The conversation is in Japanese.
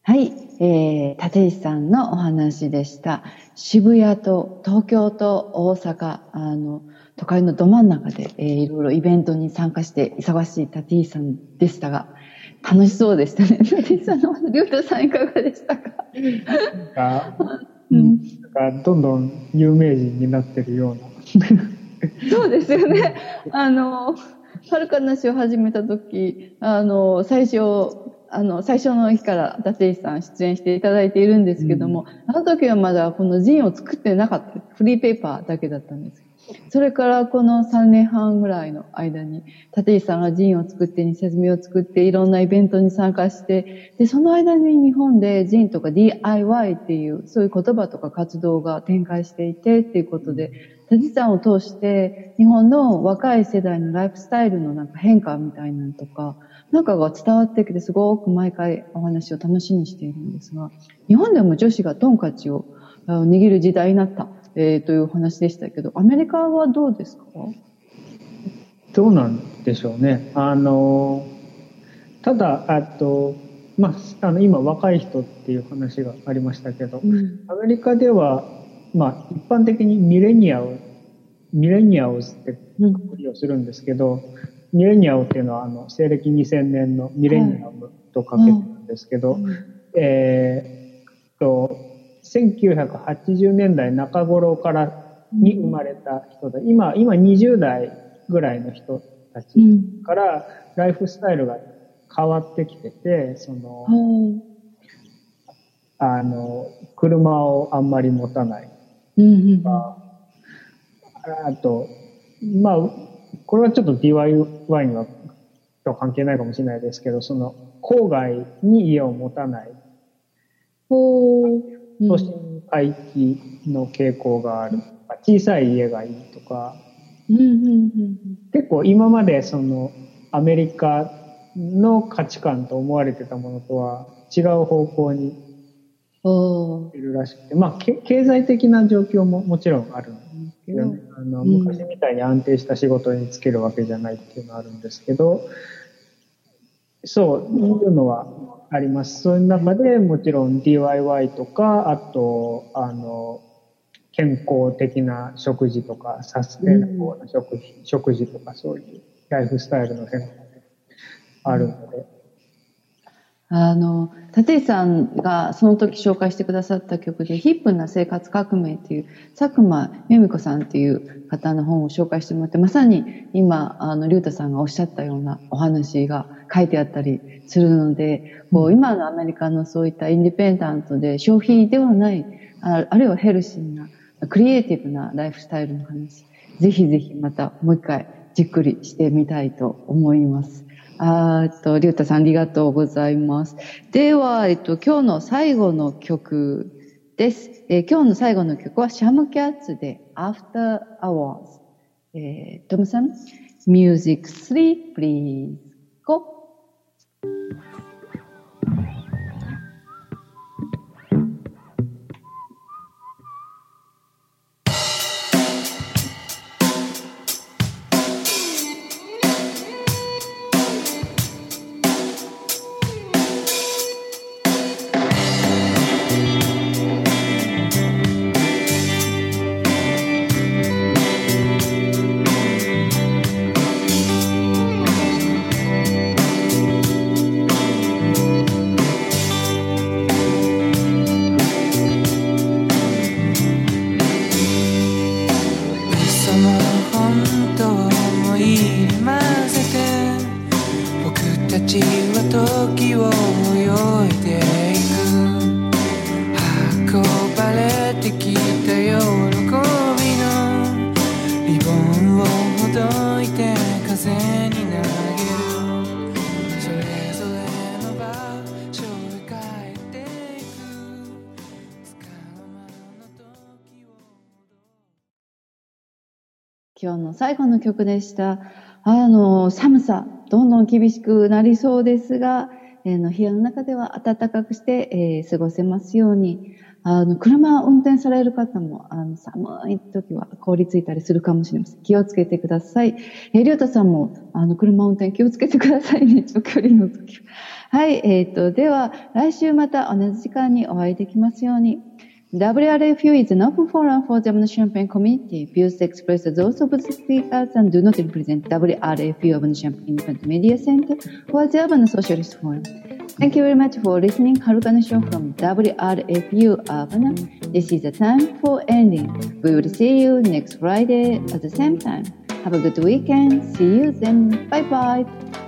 はい、立石さんのお話でした。渋谷と東京と大阪、都会のど真ん中で、いろいろイベントに参加して忙しい立石さんでしたが、楽しそうでしたね。立石さんのりょうたさんいかがでしたか？ なんかどんどん有名人になってるような。 そうですよね。はるかなしを始めた時、最初の日から立石さん出演していただいているんですけども、あの時はまだこのジンを作ってなかった。フリーペーパーだけだったんです。それからこの3年半ぐらいの間に、立石さんがジンを作って、説明を作って、いろんなイベントに参加して、で、その間に日本でジンとか DIY っていう、そういう言葉とか活動が展開していて、っていうことで、立石さんを通して、日本の若い世代のライフスタイルのなんか変化みたいなのとか、なんかが伝わってきて、すごく毎回お話を楽しみにしているんですが、日本でも女子がトンカチを握る時代になった。というお話でしたけど、アメリカはどうですか？ どうなんでしょうね。ただ今若い人っていう話がありましたけど、アメリカでは一般的にミレニアルってくくりをするんですけど、ミレニアルっていうのは西暦2000年のミレニアムとかけてるんですけど、1980年代中頃からに生まれた人で、今20代ぐらいの人たちからライフスタイルが変わってきてて、車をあんまり持たないとか、あとこれはちょっと DIY には関係ないかもしれないですけど、郊外に家を持たない、都心回帰の傾向がある、小さい家がいいとか、結構今までアメリカの価値観と思われてたものとは違う方向にいるらしくて、経済的な状況ももちろんあるんですけどね、昔みたいに安定した仕事に就けるわけじゃないっていうのはあるんですけど、そういうのはあります。そういう中でもちろん DIY とか、あと健康的な食事とかサステナブルな食事とか、そういうライフスタイルの変化があるので、 立石さんがその時紹介してくださった曲で、ヒップな生活革命っていう佐久間由美子さんっていう方の本を紹介してもらって、まさに今りゅうたさんがおっしゃったようなお話が書いてあったりするので、今のアメリカのそういったインディペンダントで消費ではない、あるいはヘルシーなクリエイティブなライフスタイルの話、ぜひぜひまたもう一回じっくりしてみたいと思います。りゅうたさんありがとうございます。では、今日の最後の曲です。今日の最後の曲はシャムキャッツで After Hours。トムさん、Music 3 please go。今日の最後の曲でした。寒さ、どんどん厳しくなりそうですが、部屋の中では暖かくして、過ごせますように。 車を運転される方も、寒い時は凍りついたりするかもしれません。気をつけてください。りょうたさんも、車運転気をつけてくださいね、長距離の時は。はい、では、来週また同じ時間にお会いできますように。WRFU is an open forum for the Champaign community. Views expressed are those of the speakers and do not represent WRFU of the Champaign Independent Media Center or the Urban Socialist Forum. Thank you very much for listening. Haruka no Show from WRFU Urbana. This is the time for ending. We will see you next Friday at the same time. Have a good weekend. See you then. Bye bye.